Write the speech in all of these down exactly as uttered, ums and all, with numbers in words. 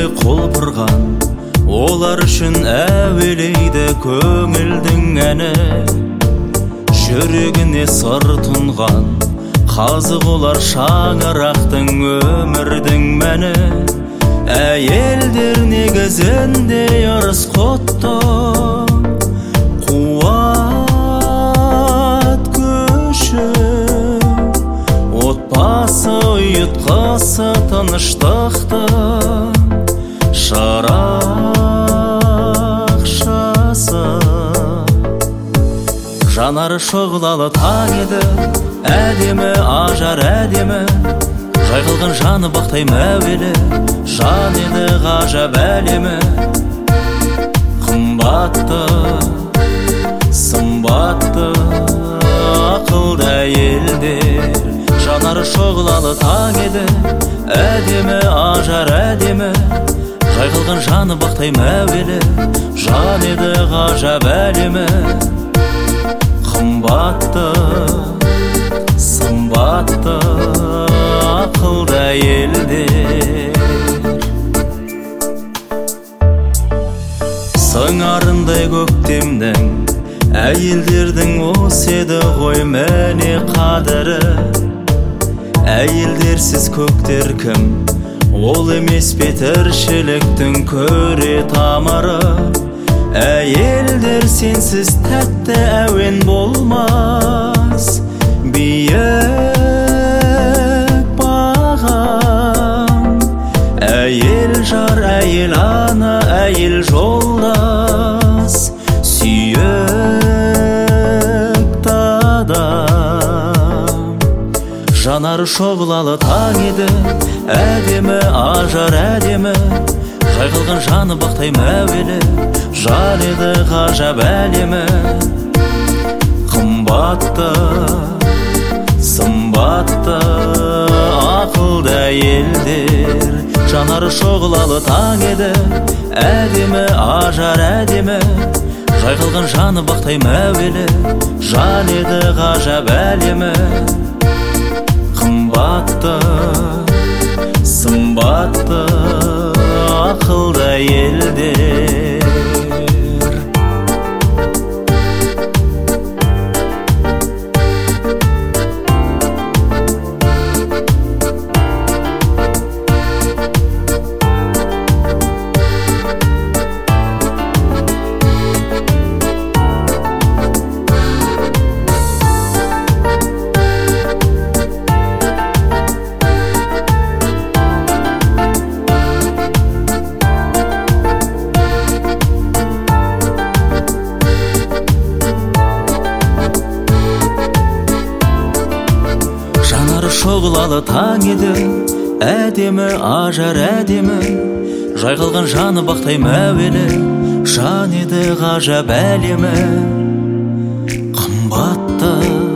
шөлдей құлпырған, олар үшін әуелейді көңілдің әні. Жүрегіне сыр тұнған, қазық олар шаңырақтың өмірдің мәні. Әйелдер негізінде ырыс құтты, қуат күші, отбасы ұйытқысы тыныштықты, шырақшасы. Жанары шұғылалы таң еді, әдемі ажар әдемі, жайқалған жаны бақтай мәуелі, жан еді ғажап әлемі. Қымбатты, сымбатты, ақылды әйелдер, жанары шұғылалы таң еді, әдемі ажар әдемі, жайқалған жаны бақтай мәуелі, жан еді ғажап әлемі. Қымбатты, сымбатты, ақылды әйелдер. Сыңарындай көктемнің әйелдердің осы еді ғой мәне қадірі. Әйелдерсіз көктер кім, ол емес пе тіршіліктің көре тамыры. Әйелдер сенсіз тәтті әуен болмас, биік бағам. Әйел жар, әйел ана, әйел жолдас, сүйікті адам. Жанары шұғылалы таң еді, әдемі ажар әдемі, жайқалған жаны бақтай мәуелі, жан еді ғажап әлемі. Қымбатты, сымбатты, ақылды әйелдер, жанары шұғылалы таң еді, әдемі ажар әдемі, жайқалған жаны бақтай мәуелі, жан еді ғажап әлемі. Қымбатты, сымбатты, ақылды әйелдер. Шұғылалы таң еді, әдемі ажар әдемі, жайқалған жаны бақтай мәуелі, жан еді ғажап әлемі. Қымбатты,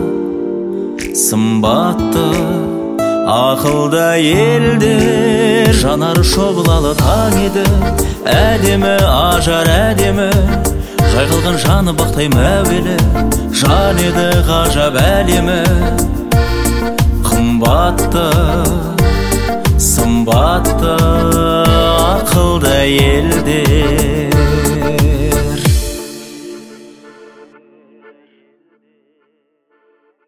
сымбатты, ақылды әйелдер, жанары шұғылалы таң еді, әдемі ажар әдемі, жайқалған жаны бақтай мәуелі, жан еді ғажап әлемі. Қымбатты, сымбатты, ақылды әйелдер.